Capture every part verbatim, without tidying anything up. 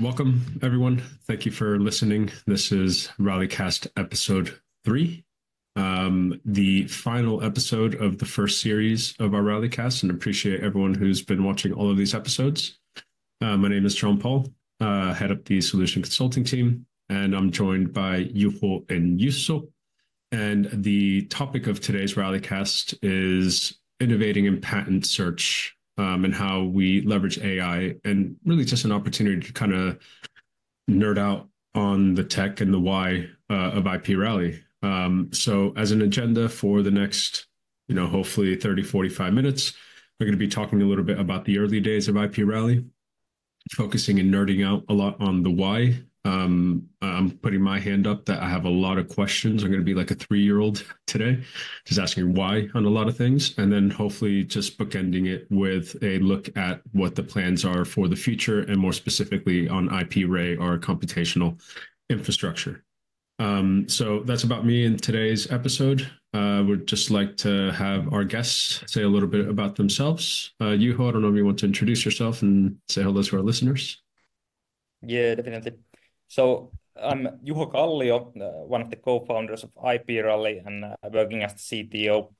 Welcome, everyone. Thank you for listening. This is Rallycast episode three, um, the final episode of the first series of our Rallycast, and appreciate everyone who's been watching all of these episodes. Uh, my name is John Paul, uh, head up the solution consulting team, and I'm joined by Juho and Jusso. And the topic of today's Rallycast is innovating in patent search, um, and how we leverage A I, and really just an opportunity to kind of nerd out on the tech and the why uh, of I P Rally. Um, so as an agenda for the next, you know, hopefully thirty, forty-five minutes, we're going to be talking a little bit about the early days of I P Rally, focusing and nerding out a lot on the why. Um, I'm putting my hand up that I have a lot of questions. I'm going to be like a three-year-old today, just asking why on a lot of things, and then hopefully just bookending it with a look at what the plans are for the future, and more specifically on I P Ray, or computational infrastructure. Um, so that's about me in today's episode. Uh, would just like to have our guests say a little bit about themselves. Uh, Juho, I don't know if you want to introduce yourself and say hello to our listeners. Yeah, definitely. So I'm Juho Kallio, uh, one of the co-founders of I P Rally, and uh, working as the C T O.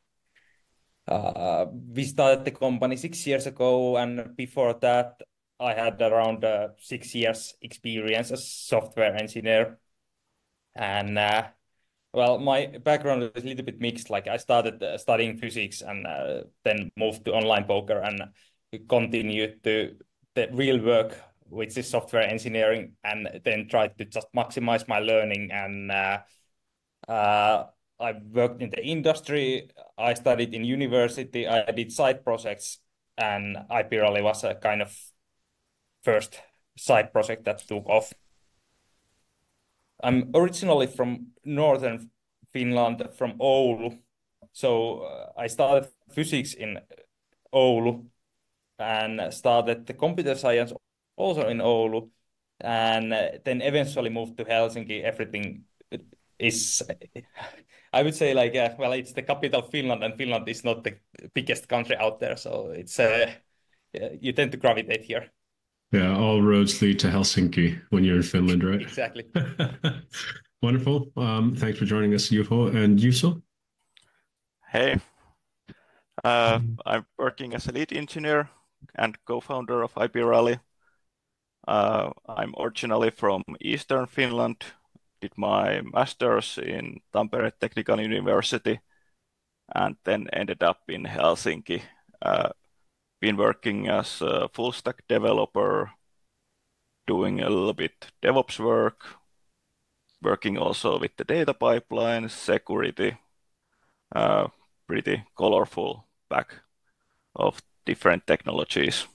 Uh, we started the company six years ago, and before that, I had around uh, six years experience as software engineer. And uh, well, my background is a little bit mixed. Like I started uh, studying physics, and uh, then moved to online poker, and continued to the real work, which is software engineering, and then tried to just maximize my learning. And uh, uh, I worked in the industry. I studied in university. I did side projects, and I P Rally was a kind of first side project that took off. I'm originally from northern Finland, from Oulu. So uh, I started physics in Oulu and started the computer science also in Oulu, and uh, then eventually moved to Helsinki. Everything is, I would say, like, uh, well, it's the capital of Finland, and Finland is not the biggest country out there, so it's uh, you tend to gravitate here. Yeah, all roads lead to Helsinki when you're in Finland, right? Exactly. Wonderful. Um, thanks for joining us, Juho and Jusso. Hey, uh, I'm working as a lead engineer and co-founder of I P Rally. Uh, I'm originally from Eastern Finland, did my master's in Tampere Technical University, and then ended up in Helsinki. Uh, been working as a full stack developer, doing a little bit DevOps work, working also with the data pipelines, security, uh, pretty colorful back of different technologies.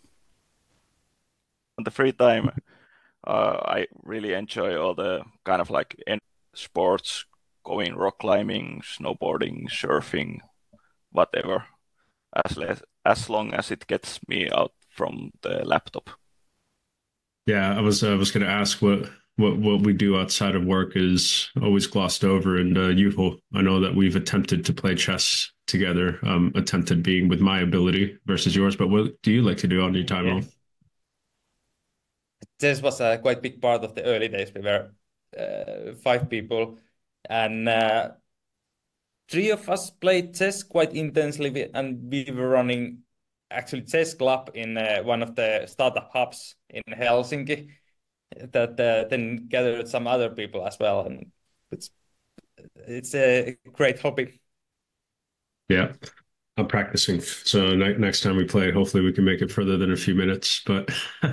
On the free time, uh, I really enjoy all the kind of like sports, going rock climbing, snowboarding, surfing, whatever, as less, as long as it gets me out from the laptop. Yeah, I was I was going to ask what what what we do outside of work is always glossed over. And uh, Juho, I know that we've attempted to play chess together. Um, attempted being with my ability versus yours, but what do you like to do on your time Yeah. off? Chess was a quite big part of the early days. We were uh, five people, and uh, three of us played chess quite intensely, and we were running actually chess club in uh, one of the startup hubs in Helsinki that uh, then gathered some other people as well, and it's it's a great hobby. Yeah, I'm practicing. So ne next time we play, hopefully we can make it further than a few minutes. But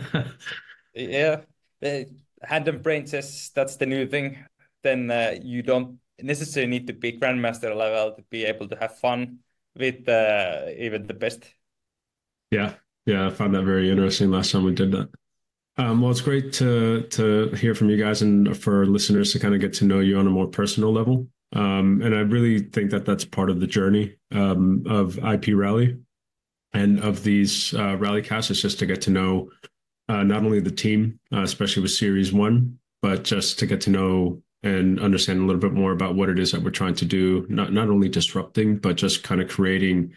Yeah, uh, hand and brain chess, that's the new thing. Then uh, you don't necessarily need to be grandmaster level to be able to have fun with uh, even the best. yeah, yeah, I found that very interesting last time we did that. Um, well, it's great to to hear from you guys, and for listeners to kind of get to know you on a more personal level. Um, and I really think that that's part of the journey um, of I P Rally and of these uh, rally casts, is just to get to know uh, not only the team, uh, especially with Series One, but just to get to know and understand a little bit more about what it is that we're trying to do. Not not only disrupting, but just kind of creating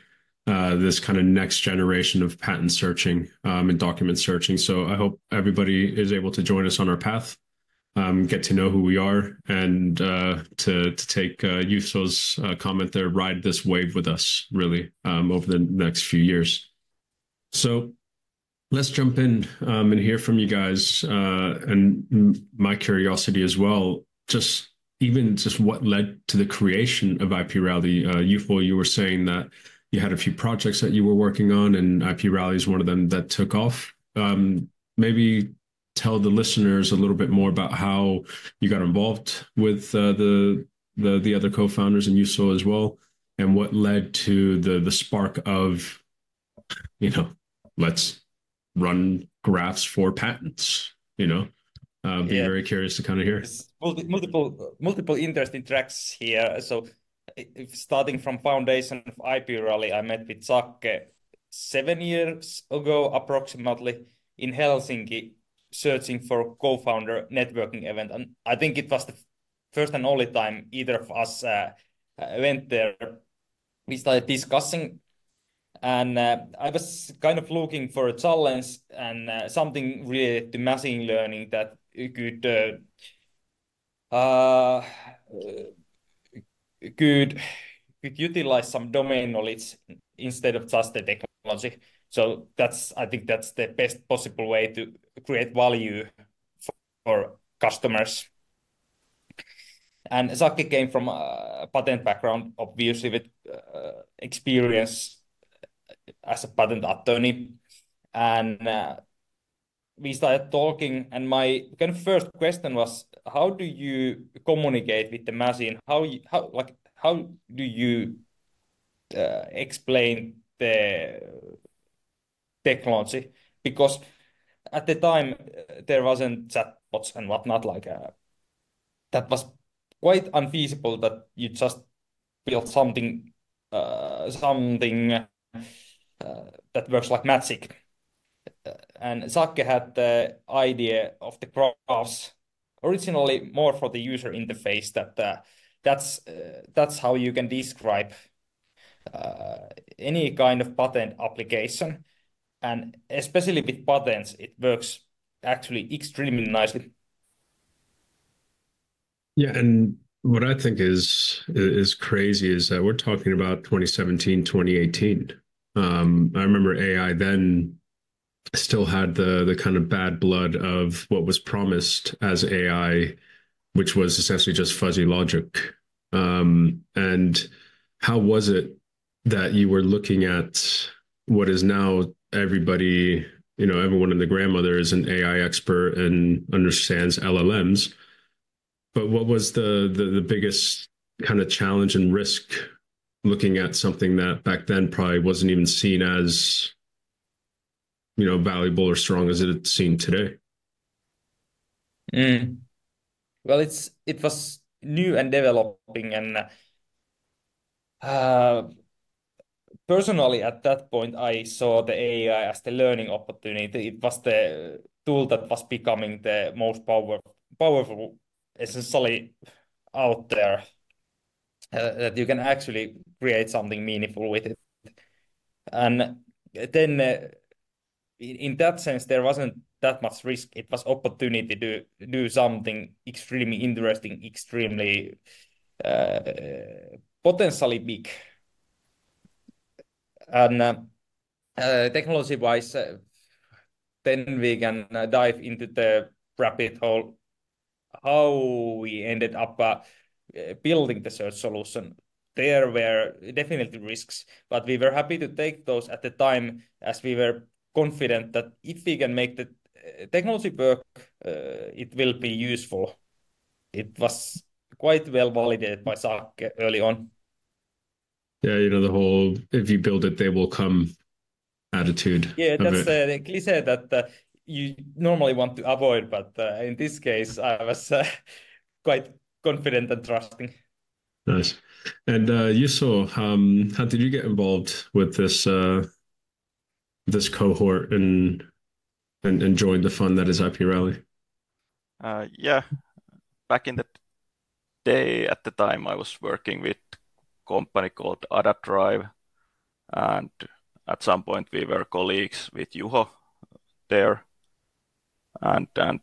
uh, this kind of next generation of patent searching um, and document searching. So I hope everybody is able to join us on our path, um, get to know who we are, and uh, to to take uh, Yuso's uh, comment there, ride this wave with us really um, over the next few years. So let's jump in um, and hear from you guys, uh, and my curiosity as well. Just even just what led to the creation of I P Rally. Uh, Yufo, you were saying that you had a few projects that you were working on, and I P Rally is one of them that took off. Um, maybe tell the listeners a little bit more about how you got involved with uh, the the the other co-founders and Yuso as well, and what led to the the spark of, you know, let's run graphs for patents, you know. Uh, be Yeah, very curious to kind of hear. there's multi multiple multiple interesting tracks here. So i- if starting from foundation of I P Rally, I met with Sakke seven years ago approximately in Helsinki, searching for co-founder networking event, and I think it was the first and only time either of us uh, uh, went there. We started discussing, and uh, I was kind of looking for a challenge and uh, something related to machine learning that could uh, uh, could could utilize some domain knowledge instead of just the technology. So that's I think that's the best possible way to create value for, for customers. And Sakke came from a patent background, obviously with uh, experience as a patent attorney. And uh, we started talking, and my kind of first question was, how do you communicate with the machine? How you, how like how do you uh, explain the technology? Because at the time uh, there wasn't chatbots and whatnot like uh, that was quite unfeasible that you just build something uh, something uh, that works like magic. And Sakke had the idea of the graphs originally more for the user interface that uh, that's uh, that's how you can describe uh, any kind of patent application, and especially with patents it works actually extremely nicely. Yeah, and what I think is is crazy is that we're talking about twenty seventeen, twenty eighteen. Um, I remember A I then still had the the kind of bad blood of what was promised as A I, which was essentially just fuzzy logic. Um, and how was it that you were looking at what is now everybody, you know, everyone and the grandmother is an A I expert and understands L L Ms, but what was the the, the biggest kind of challenge and risk looking at something that back then probably wasn't even seen as, you know, valuable or strong as it's seen today? Mm. Well, it's it was new and developing, and uh, personally, at that point, I saw the A I as the learning opportunity. It was the tool that was becoming the most power, powerful, essentially out there, uh, that you can actually create something meaningful with it. And then, uh, in, in that sense, there wasn't that much risk. It was opportunity to do something extremely interesting, extremely uh, potentially big. And uh, uh, technology-wise, uh, then we can uh, dive into the rabbit hole how we ended up uh, uh, building the search solution. There were definitely risks, but we were happy to take those at the time as we were confident that if we can make the uh, technology work, uh, it will be useful. It was quite well validated by Sakke early on. Yeah, you know, the whole if you build it, they will come attitude Yeah, of that's it. uh, the cliche that uh, you normally want to avoid, but uh, in this case, I was uh, quite confident and trusting. Nice. And uh, Yuso, um, how did you get involved with this uh, this cohort and, and and join the fun that is I P Rally? Uh, yeah, back in the day, at the time I was working with a company called AdaDrive, and at some point we were colleagues with Juho there, and and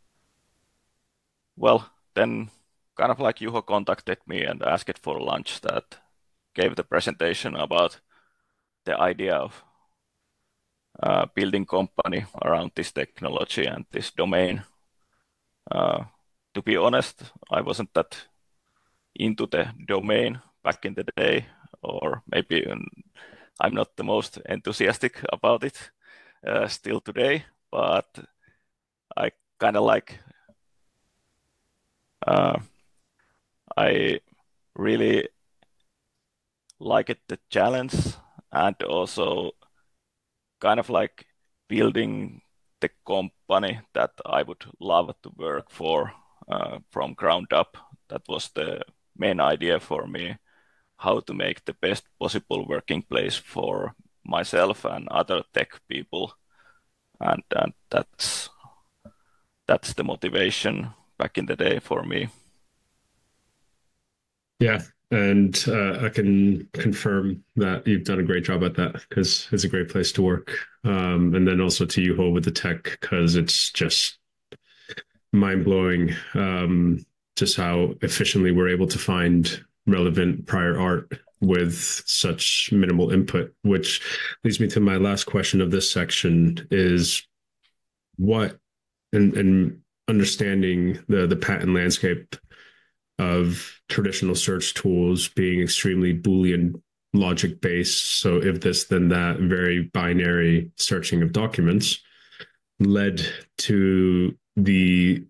well, then kind of like Juho contacted me and asked for lunch, that gave the presentation about the idea of uh, building company around this technology and this domain. Uh, to be honest, I wasn't that into the domain back in the day, or maybe um, I'm not the most enthusiastic about it uh, still today, but I kind of like uh, I really like it, the challenge, and also kind of like building the company that I would love to work for uh, from ground up. That was the main idea for me, how to make the best possible working place for myself and other tech people. And, and that's that's the motivation back in the day for me. Yeah, and uh, I can confirm that you've done a great job at that because it's a great place to work. Um, and then also to Juho with the tech because it's just mind blowing um, just how efficiently we're able to find relevant prior art with such minimal input, which leads me to my last question of this section is what and, and understanding the the patent landscape of traditional search tools being extremely Boolean logic based. So if this, then that, very binary searching of documents led to the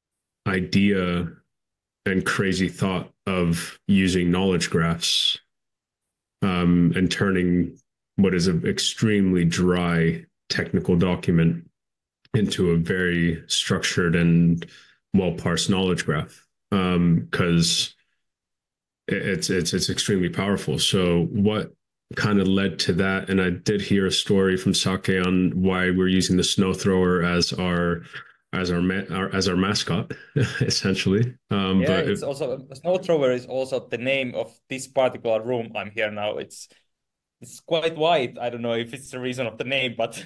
idea and crazy thought of using knowledge graphs um, and turning what is an extremely dry technical document into a very structured and well parsed knowledge graph because um, it's it's it's extremely powerful. So what kind of led to that? And I did hear a story from Sake on why we're using the snow thrower as our as our, ma- our as our mascot, essentially. Um, Yeah, but it's if, also snow thrower is also the name of this particular room I'm here now. It's it's quite white. I don't know if it's the reason of the name, but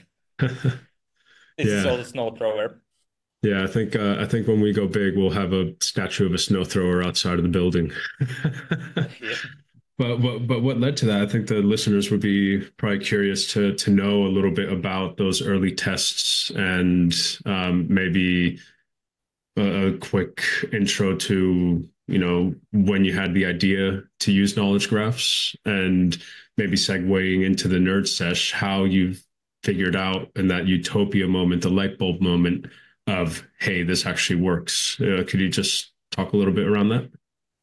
this is yeah, also snow thrower. yeah, I think uh, I think when we go big, we'll have a statue of a snow thrower outside of the building. Yeah. But what but what led to that? I think the listeners would be probably curious to to know a little bit about those early tests and um, maybe a, a quick intro to you know when you had the idea to use knowledge graphs and maybe segueing into the nerd sesh how you've figured out in that utopia moment, the light bulb moment of hey, this actually works. Uh, could you just talk a little bit around that?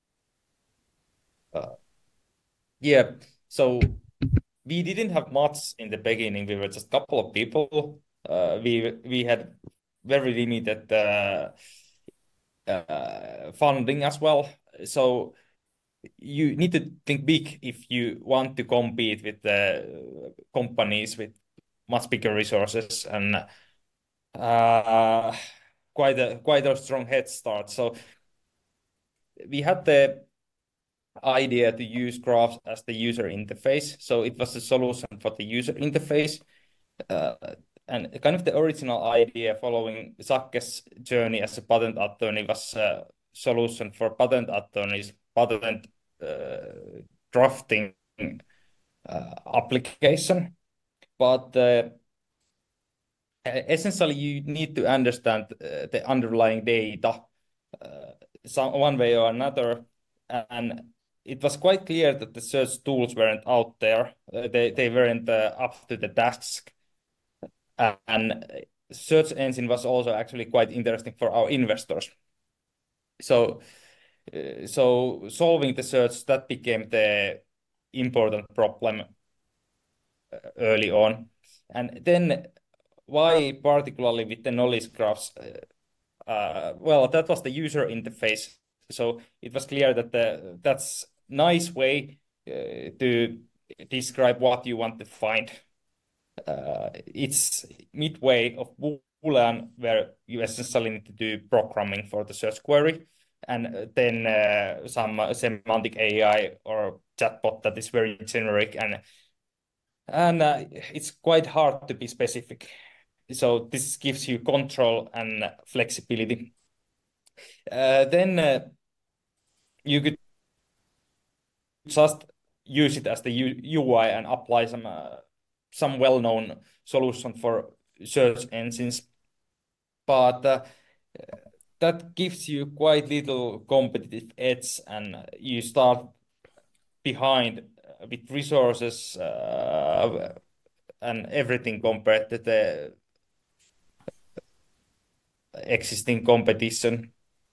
Uh, yeah. So we didn't have much in the beginning. We were just a couple of people. Uh, we we had very limited uh, uh, funding as well. So you need to think big if you want to compete with the companies with much bigger resources and uh, quite a quite a strong head start. So we had the idea to use graphs as the user interface. So it was a solution for the user interface. Uh, and kind of the original idea following Sake's journey as a patent attorney was a solution for patent attorneys, patent uh, drafting uh, application. But uh, essentially, you need to understand uh, the underlying data uh, some one way or another. And it was quite clear that the search tools weren't out there. Uh, they they weren't uh, up to the task. And search engine was also actually quite interesting for our investors. So, uh, so solving the search that became the important problem uh, early on. And then why particularly with the knowledge graphs? Uh, uh, well, that was the user interface. So it was clear that the, that's nice way uh, to describe what you want to find. Uh, it's midway of Boolean where you essentially need to do programming for the search query, and then uh, some semantic A I or chatbot that is very generic and and uh, it's quite hard to be specific. So this gives you control and flexibility. Uh, then uh, you could just use it as the U I and apply some uh, some well-known solution for search engines, but uh, that gives you quite little competitive edge, and you start behind uh, with resources uh, and everything compared to the existing competition.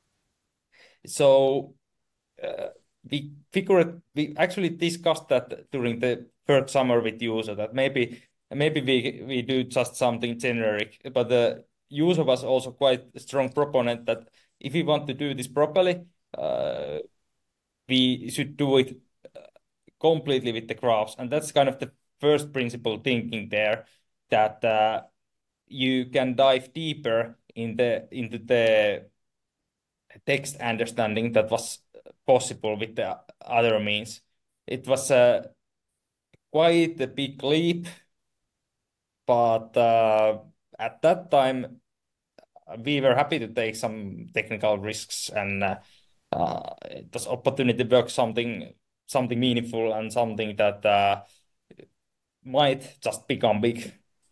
So uh, we figured we actually discussed that during the first summer with user that maybe maybe we we do just something generic, but the user was also quite a strong proponent that if we want to do this properly, uh, we should do it uh, completely with the graphs, and that's kind of the first principle thinking there, that uh, you can dive deeper in the into the text understanding that was possible with the other means. It was uh, quite a big leap, but uh, at that time we were happy to take some technical risks, and uh, uh, it was opportunity to work something something meaningful and something that uh, might just become big.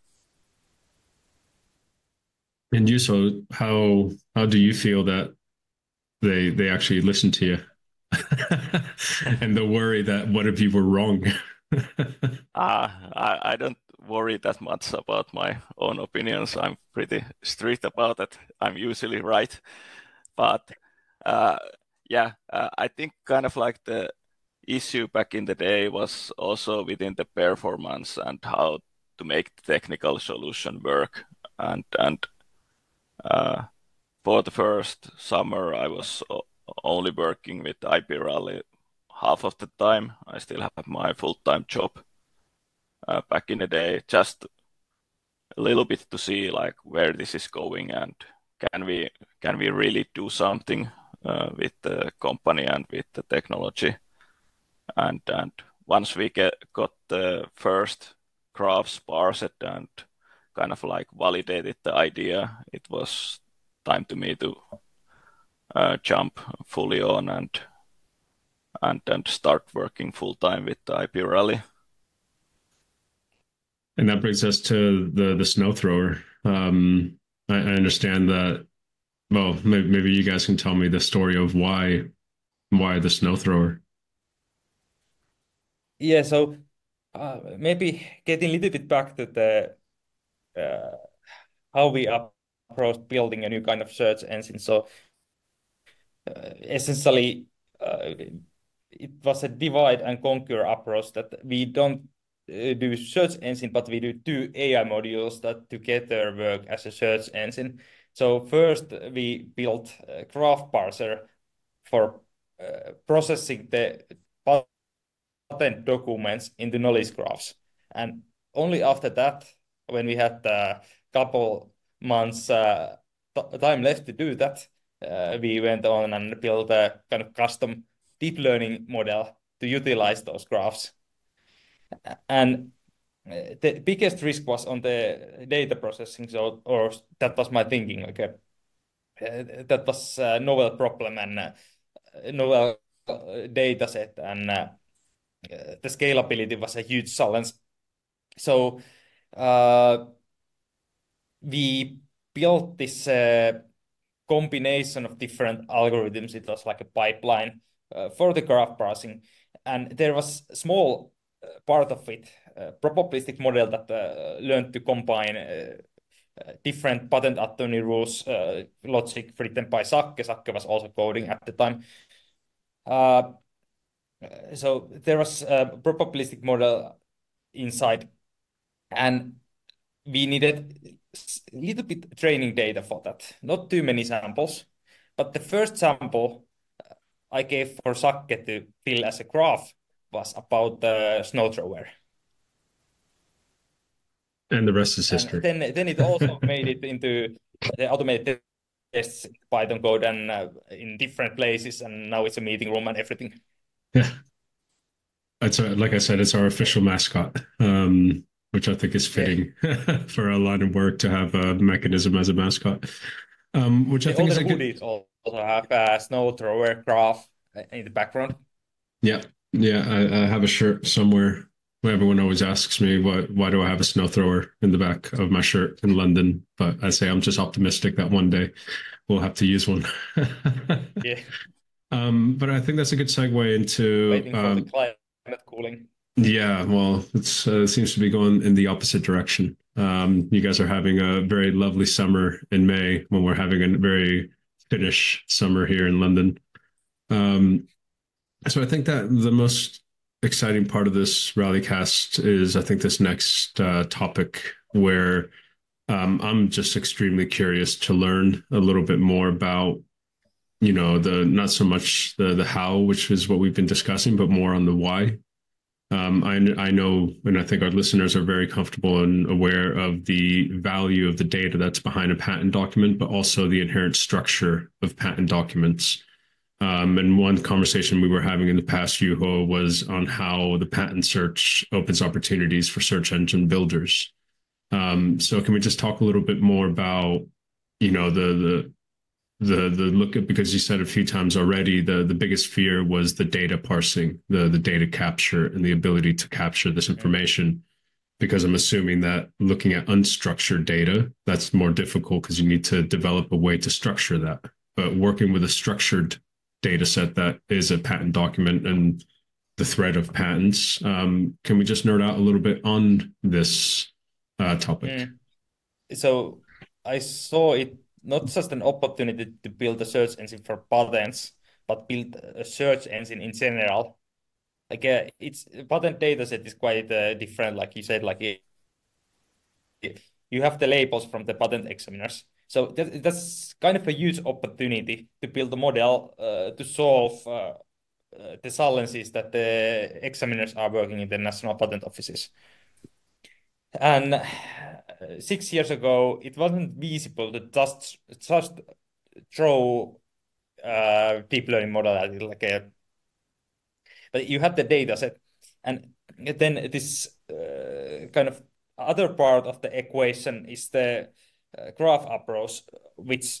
And you, so how how do you feel that they they actually listen to you? And the worry that what if you were wrong? Uh, I, I don't worry that much about my own opinions. I'm pretty strict about it. I'm usually right. But uh, yeah, uh, I think kind of like the issue back in the day was also within the performance and how to make the technical solution work. And and uh, for the first summer, I was o- only working with I P Rally half of the time. I still have my full-time job uh, back in the day, just a little bit to see like where this is going and can we can we really do something uh, with the company and with the technology. And and once we get got the first graphs parsed and kind of like validated the idea, it was time to me to uh, jump fully on and and and start working full time with the I P Rally. And that brings us to the the snow thrower. Um, I, I understand that. Well, maybe, maybe you guys can tell me the story of why why the snow thrower. Yeah, so uh, maybe getting a little bit back to the uh, how we approach building a new kind of search engine. So uh, essentially, uh, it was a divide and conquer approach that we don't uh, do search engine, but we do two A I modules that together work as a search engine. So first, we built a graph parser for uh, processing the patent documents into knowledge graphs. And only after that, when we had a couple months uh, t- time left to do that, uh, we went on and built a kind of custom deep learning model to utilize those graphs. And uh, the biggest risk was on the data processing, so or that was my thinking. Like uh, that was a novel problem and uh, novel uh, data set, and uh, the scalability was a huge challenge. So uh, we built this uh, combination of different algorithms. It was like a pipeline uh, for the graph parsing, and there was a small uh, part of it, a probabilistic model that uh, learned to combine uh, uh, different patent attorney rules, uh, logic written by Sacke. Sacke was also coding at the time. Uh, so there was a probabilistic model inside, and we needed a little bit training data for that. Not too many samples, but the first sample uh, I gave for Sacke to fill as a graph was about the snow thrower. And the rest is And history. then, then it also made it into the automated tests in Python code and uh, in different places, and now it's a meeting room and everything. Yeah. it's a, like I said, it's our official mascot, um, which I think is fitting for our line of work to have a mechanism as a mascot, um, which I The think is other a good. hoodies also have a snow thrower graph in the background. Yeah, yeah. I, I have a shirt somewhere. Everyone always asks me why why do I have a snow thrower in the back of my shirt in London? But I say I'm just optimistic that one day we'll have to use one. Yeah, Um, but I think that's a good segue into waiting for the um, climate cooling. yeah, well, it's uh, it seems to be going in the opposite direction. Um, you guys are having a very lovely summer in May when we're having a very Finnish summer here in London. Um, so I think that the most exciting part of this rallycast is I think this next uh, topic where um, I'm just extremely curious to learn a little bit more about, you know, the not so much the the how, which is what we've been discussing, but more on the why. Um, I, I know, and I think our listeners are very comfortable and aware of the value of the data that's behind a patent document, but also the inherent structure of patent documents. Um, and one conversation we were having in the past, Yuho, was on how the patent search opens opportunities for search engine builders. Um, so can we just talk a little bit more about, you know, the the the the look at, because you said a few times already, the the biggest fear was the data parsing, the the data capture and the ability to capture this Mm. information, because I'm assuming that looking at unstructured data, that's more difficult because you need to develop a way to structure that. But working with a structured data set that is a patent document and the thread of patents, um, can we just nerd out a little bit on this uh, topic? Mm. So I saw it not just an opportunity to build a search engine for patents, but build a search engine in general. Like uh, it's patent data set is quite uh, different. Like you said, like it, you have the labels from the patent examiners. So that, that's kind of a huge opportunity to build a model uh, to solve uh, uh, the challenges that the examiners are working in the national patent offices. And uh, six years ago, it wasn't feasible to just just throw uh, deep learning model at it like a, but you have the data set, and then this uh, kind of other part of the equation is the uh, graph approach, which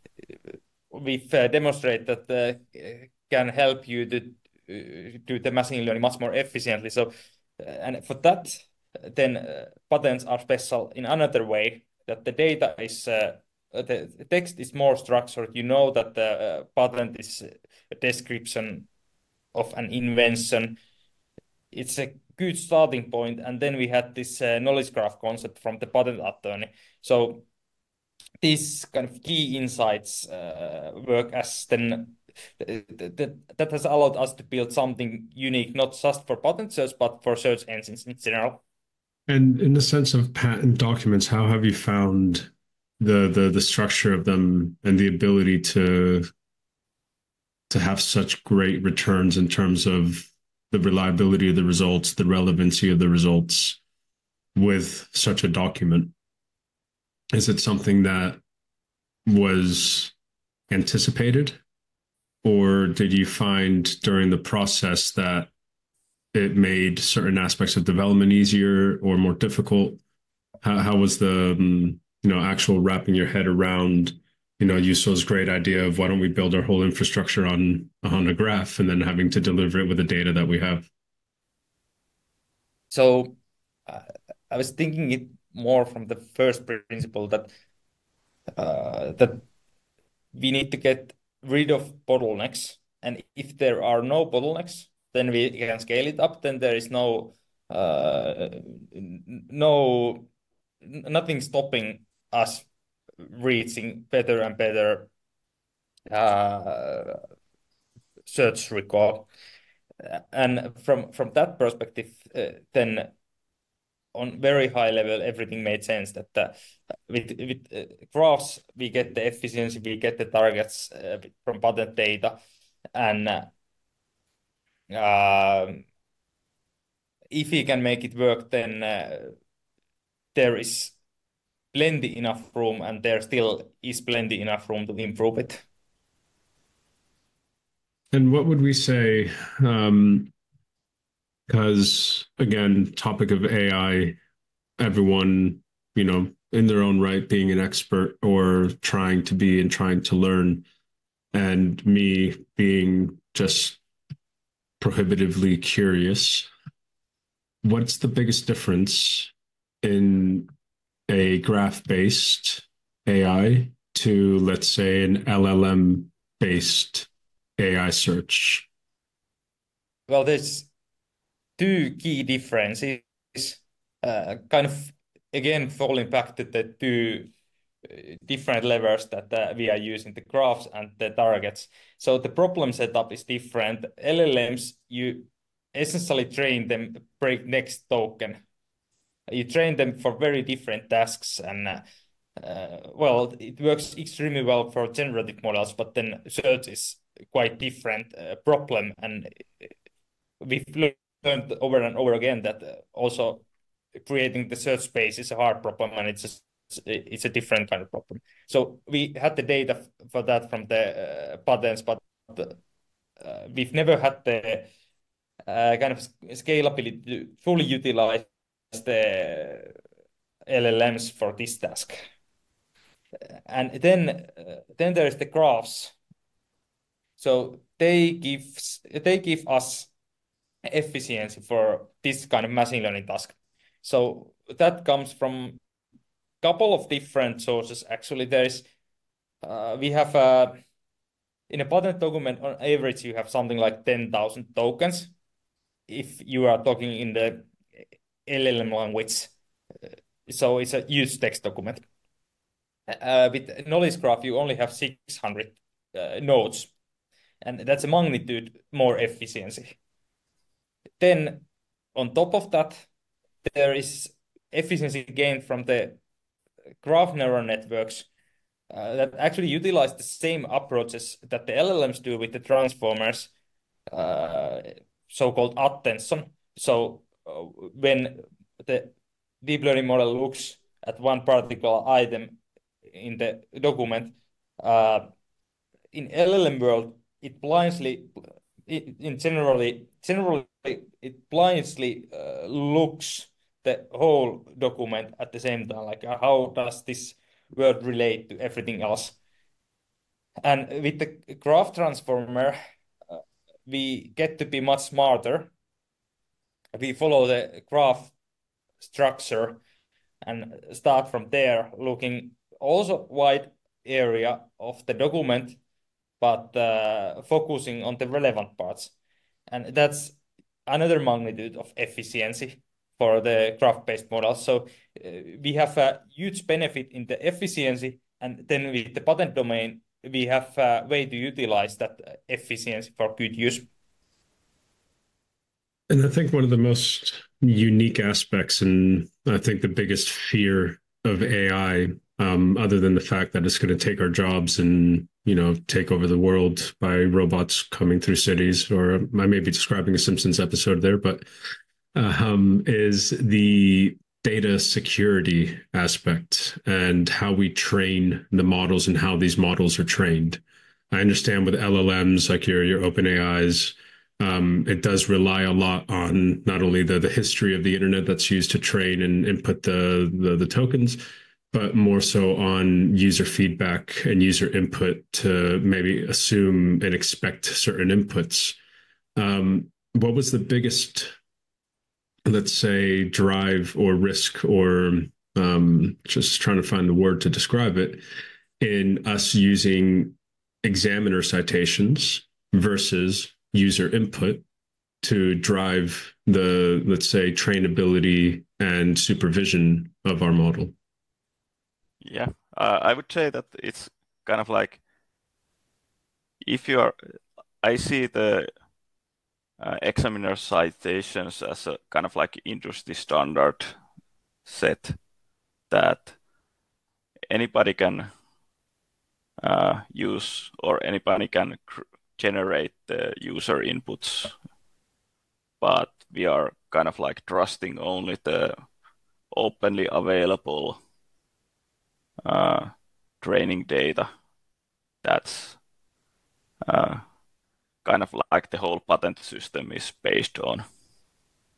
we've uh, demonstrated that uh, can help you to uh, do the machine learning much more efficiently. So, uh, and for that, then uh, patterns are special in another way, that the data is uh, the text is more structured. You know that the uh, patent is a description of an invention. It's a good starting point, and then we had this uh, knowledge graph concept from the patent attorney. So these kind of key insights uh, work as then that that has allowed us to build something unique, not just for patent search, but for search engines in general. And in the sense of patent documents, how have you found the the the structure of them and the ability to to have such great returns in terms of the reliability of the results, the relevancy of the results with such a document? Is it something that was anticipated, or did you find during the process that it made certain aspects of development easier or more difficult? How, how was the um, you know actual wrapping your head around you know Yuso's great idea of why don't we build our whole infrastructure on on a graph and then having to deliver it with the data that we have? So uh, I was thinking it more from the first principle that uh, that we need to get rid of bottlenecks. And if there are no bottlenecks, then we can scale it up. Then there is no uh, no nothing stopping us reaching better and better uh, search record. And from from that perspective, uh, then on very high level, everything made sense. That uh, with with uh, graphs, we get the efficiency, we get the targets uh, from patent data, and uh, um, if we can make it work, then uh, there is plenty enough room, and there still is plenty enough room to improve it. And what would we say? Um, because again, topic of A I, everyone, you know, in their own right, being an expert or trying to be and trying to learn, and me being just prohibitively curious. What's the biggest difference in a graph-based A I to, let's say, an L L M-based A I search? Well, there's two key differences, uh, kind of again falling back to the two uh, different levers that uh, we are using, the graphs and the targets. So the problem setup is different. L L Ms, you essentially train them break next token. You train them for very different tasks, and uh, uh, well, it works extremely well for generative models, but then search is quite different uh, problem, and we've learned over and over again that uh, also creating the search space is a hard problem, and it's just, it's a different kind of problem. So we had the data for that from the uh, patents, but uh, we've never had the uh, kind of scalability to fully utilize the L L Ms for this task. And then uh, then there's the graphs. So they give they give us efficiency for this kind of machine learning task. So that comes from a couple of different sources. Actually, there's uh, we have a in a patent document on average you have something like ten thousand tokens if you are talking in the L L M language. So it's a huge text document. Uh, with knowledge graph, you only have six hundred uh, nodes, and that's a magnitude more efficiency. Then on top of that, there is efficiency gained from the graph neural networks uh, that actually utilize the same approaches that the L L Ms do with the transformers, uh, so-called attention. So uh, when the deep learning model looks at one particular item in the document, uh, in L L M world, it blindly, it, in generally, generally, it blindly uh, looks the whole document at the same time. Like, uh, how does this word relate to everything else? And with the graph transformer, uh, we get to be much smarter. We follow the graph structure and start from there, looking also wide area of the document, but uh, focusing on the relevant parts. And that's another magnitude of efficiency for the graph-based model. So uh, we have a huge benefit in the efficiency, and then with the patent domain, we have a way to utilize that efficiency for good use. And I think one of the most unique aspects, and I think the biggest fear of A I, um, other than the fact that it's going to take our jobs and, you know, take over the world by robots coming through cities, or I may be describing a Simpsons episode there, but uh, um, is the data security aspect and how we train the models and how these models are trained. I understand with L L Ms like your your OpenAIs, um, it does rely a lot on not only the the history of the internet that's used to train and input the the, the tokens, but more so on user feedback and user input to maybe assume and expect certain inputs. Um, what was the biggest, let's say, drive or risk or um, just trying to find the word to describe it in us using examiner citations versus user input to drive the, let's say, trainability and supervision of our model? Yeah, uh, I would say that it's kind of like if you are, I see the uh, examiner citations as a kind of like industry standard set that anybody can uh, use or anybody can generate the user inputs, but we are kind of like trusting only the openly available uh, training data. That's uh, kind of like the whole patent system is based on.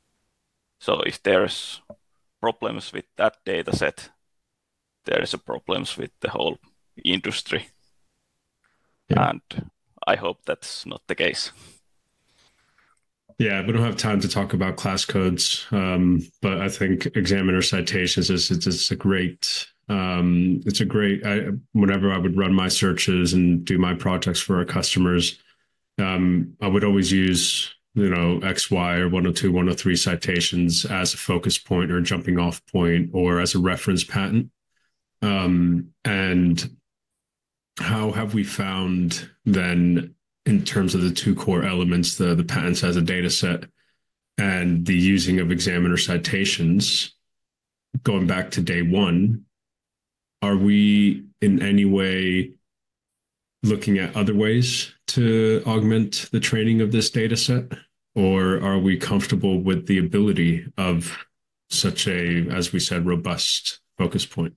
So if there's problems with that data set, there is a problems with the whole industry. Yeah. And I hope that's not the case. Yeah, we don't have time to talk about class codes, um, but I think examiner citations is it's, it's a great um, it's a great. I, whenever I would run my searches and do my projects for our customers, um, I would always use you know X Y or one oh two, one oh three citations as a focus point or a jumping off point or as a reference patent. Um, and how have we found then in terms of the two core elements, the the patents as a data set and the using of examiner citations going back to day one, are we in any way looking at other ways to augment the training of this data set? Or are we comfortable with the ability of such a, as we said, robust focus point?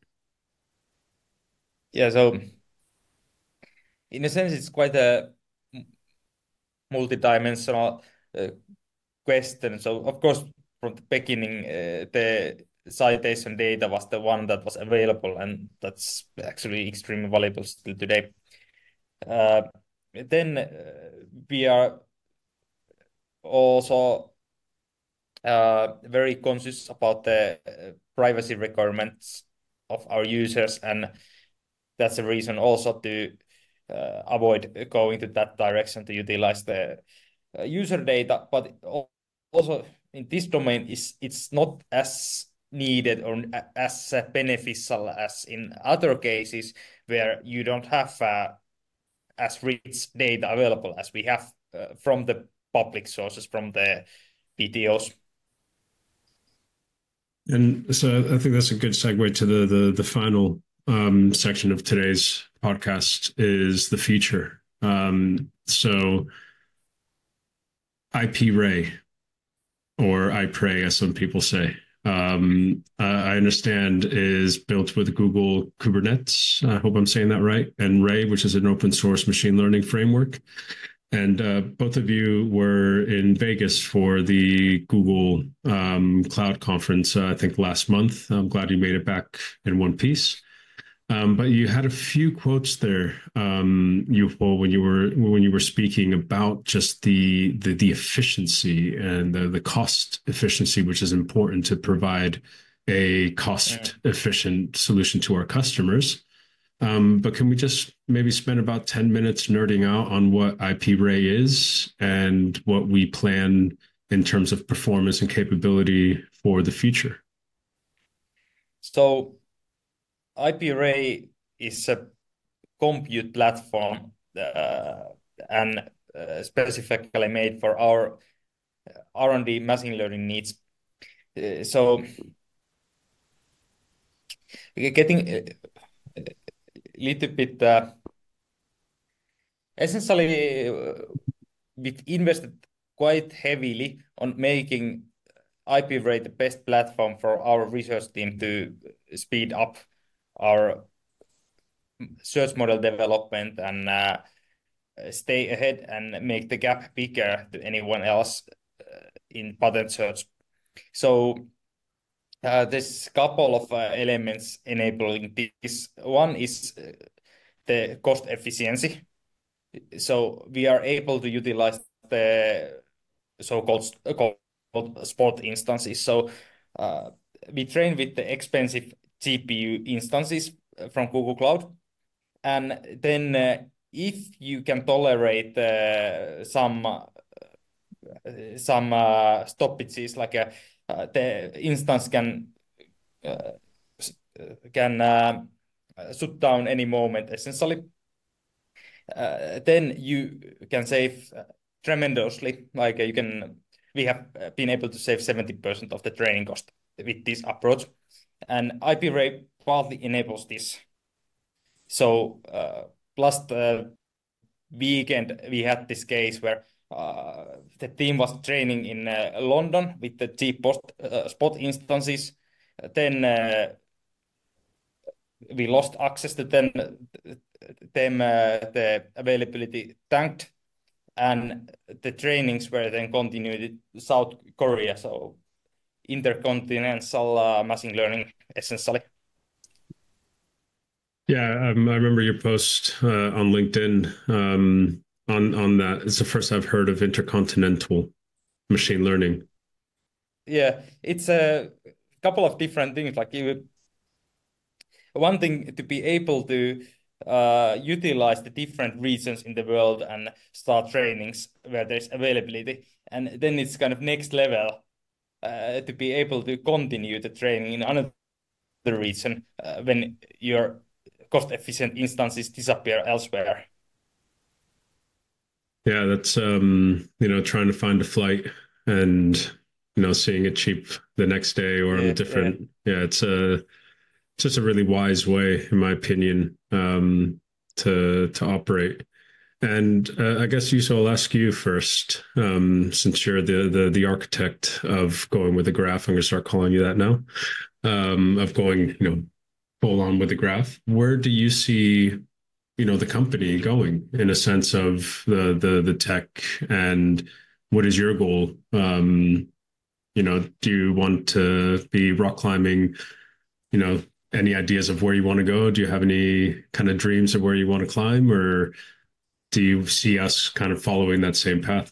Yeah, so in a sense, it's quite a multidimensional uh, question. So, of course, from the beginning, uh, the citation data was the one that was available, and that's actually extremely valuable still today. Uh, then uh, we are also uh, very conscious about the uh, privacy requirements of our users, and that's a reason also to uh, avoid going to that direction to utilize the uh, user data. But al- also in this domain, is it's not as needed or a- as uh, beneficial as in other cases where you don't have uh, as rich data available as we have uh, from the public sources, from the P T Os. And so I think that's a good segue to the the, the final um, section of today's podcast is the feature. Um, so I P Ray, or I pray, as some people say, um, uh, I understand is built with Google Kubernetes. I hope I'm saying that right. And Ray, which is an open source machine learning framework. And uh, both of you were in Vegas for the Google um, Cloud Conference, uh, I think last month. I'm glad you made it back in one piece. Um, but you had a few quotes there, um, Yuval, when you were when you were speaking about just the the, the efficiency and the, the cost efficiency, which is important to provide a cost efficient solution to our customers. Um, but can we just maybe spend about ten minutes nerding out on what I P Ray is and what we plan in terms of performance and capability for the future? So I P Ray is a compute platform uh, and uh, specifically made for our R and D machine learning needs. Uh, so getting a little bit uh, essentially uh, we've invested quite heavily on making I P Ray the best platform for our research team to speed up our search model development and uh, stay ahead and make the gap bigger to anyone else uh, in patent search. So uh, there's a couple of uh, elements enabling this. One is uh, the cost efficiency. So we are able to utilize the so-called called spot instances. So uh, we train with the expensive G P U instances from Google Cloud. And then uh, if you can tolerate uh, some uh, some uh, stoppages, like uh, uh, the instance can uh, can uh, shut down any moment, essentially, uh, then you can save uh, tremendously. Like uh, you can, we have uh, been able to save seventy percent of the training cost with this approach, and I P Ray partly enables this. So uh, last uh, weekend we had this case where uh, the team was training in uh, London with the cheap post, uh, spot instances. Then uh, we lost access to them. Them uh, the availability tanked, and the trainings were then continued in South Korea. So intercontinental uh, machine learning, essentially. Yeah, um, I remember your post uh, on LinkedIn um, on on that. It's the first I've heard of intercontinental machine learning. Yeah, it's a couple of different things. Like you, one thing to be able to uh, utilize the different regions in the world and start trainings where there's availability, and then it's kind of next level uh, to be able to continue the training in another region uh, when your cost-efficient instances disappear elsewhere. Yeah, that's um, you know, trying to find a flight and you know, seeing it cheap the next day or on a Yeah, yeah. different. Yeah, it's a it's just a really wise way, in my opinion, um, to to operate. And uh, I guess Yuso, I'll ask you first, um, since you're the, the the architect of going with the graph. I'm going to start calling you that now. Um, of going, you know, full on with the graph. Where do you see, you know, the company going in a sense of the the the tech, and what is your goal? Um, you know, do you want to be rock climbing? You know, any ideas of where you want to go? Do you have any kind of dreams of where you want to climb, or do you see us kind of following that same path?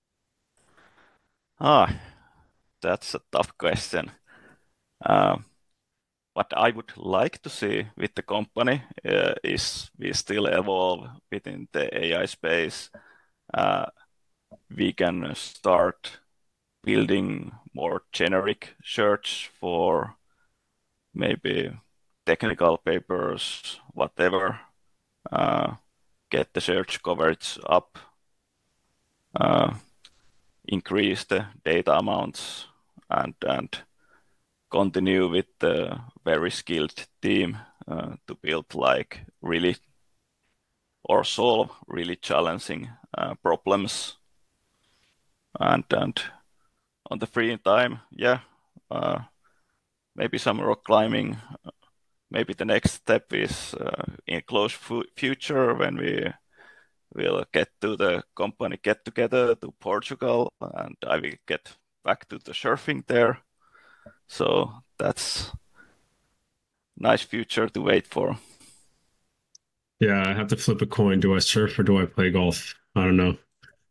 Ah, that's a tough question. Um, what I would like to see with the company uh, is we still evolve within the A I space. Uh, we can start building more generic search for maybe technical papers, whatever. Uh, get the search coverage up, uh, increase the data amounts, and and continue with the very skilled team uh, to build like really or solve really challenging uh, problems. And and on the free time, yeah, uh, maybe some rock climbing. Maybe the next step is uh, in close fu- future when we will get to the company get together to Portugal, and I will get back to the surfing there. So that's nice future to wait for. Yeah, I have to flip a coin. Do I surf or do I play golf? I don't know.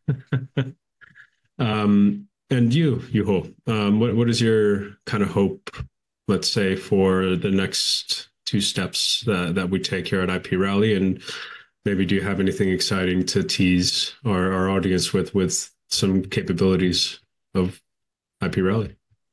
Um, and you, Yuho, um, what what is your kind of hope, let's say, for the next two steps that that we take here at I P Rally? And maybe do you have anything exciting to tease our, our audience with with some capabilities of I P Rally?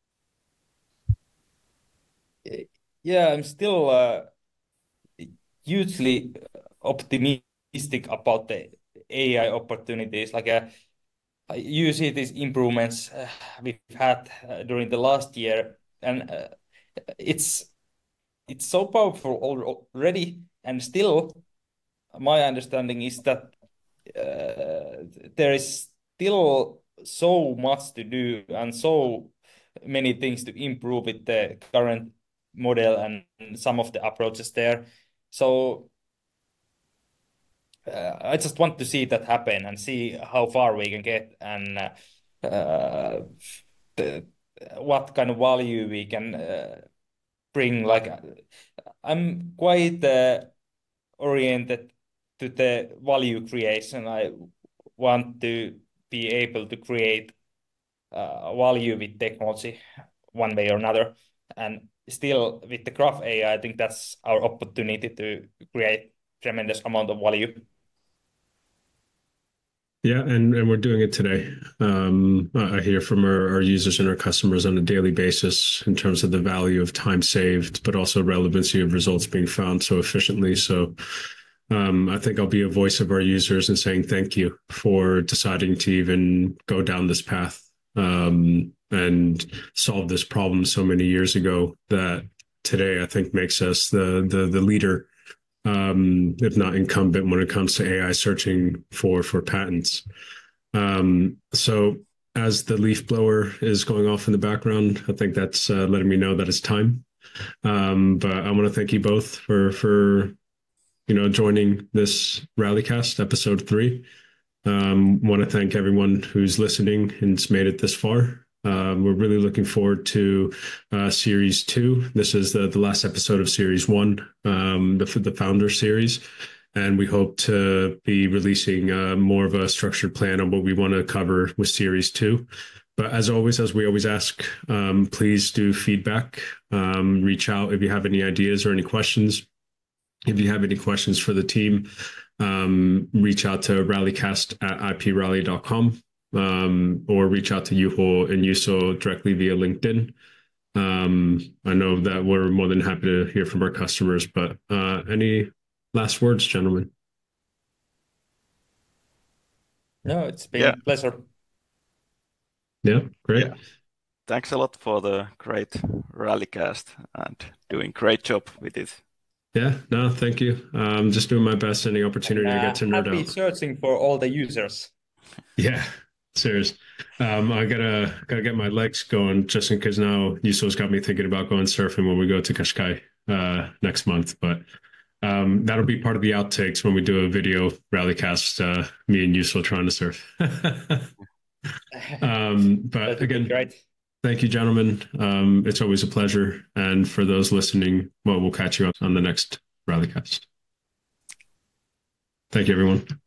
Yeah, I'm still uh, hugely optimistic about the A I opportunities. Like uh, you see these improvements uh, we've had uh, during the last year, and uh, it's it's so powerful already. And still, my understanding is that uh, there is still so much to do and so many things to improve with the current model and some of the approaches there. So uh, I just want to see that happen and see how far we can get and uh, uh, the, what kind of value we can uh, bring. Like I'm quite uh, oriented to the value creation. I want to be able to create uh, value with technology one way or another. And still, with the Graph A I, I I think that's our opportunity to create tremendous amount of value. Yeah, and, and we're doing it today. Um, I hear from our, our users and our customers on a daily basis in terms of the value of time saved, but also relevancy of results being found so efficiently. So um, I think I'll be a voice of our users and saying thank you for deciding to even go down this path um, and solve this problem so many years ago that today I think makes us the the, the leader, um, if not incumbent, when it comes to A I searching for for patents. Um, so as the leaf blower is going off in the background, I think that's uh, letting me know that it's time. Um, but I want to thank you both for for you know joining this Rallycast episode three. Um, want to thank everyone who's listening and's made it this far. Um, we're really looking forward to uh, series two. This is the, the last episode of series one, um, the, the founder series. And we hope to be releasing uh, more of a structured plan on what we want to cover with series two. But as always, as we always ask, um, please do feedback. Um, reach out if you have any ideas or any questions. If you have any questions for the team, um, reach out to rallycast at I P rally dot com um, or reach out to Juho and Juuso directly via LinkedIn. Um, I know that we're more than happy to hear from our customers, but uh, any last words, gentlemen? No, it's been Yeah. a pleasure. Yeah, great. Yeah. Thanks a lot for the great Rallycast and doing great job with it. Yeah, no, thank you. I'm just doing my best any opportunity And, I uh, get to nerd happy out. searching for all the users. Yeah, serious. Um, I gotta gotta get my legs going just in case now Yuso's got me thinking about going surfing when we go to Qashqai uh, next month. But um, that'll be part of the outtakes when we do a video rallycast. Uh, me and Yuso trying to surf. um, That but would be again, great. thank you, gentlemen. Um, it's always a pleasure. And for those listening, well, we'll catch you up on the next rallycast. Thank you, everyone.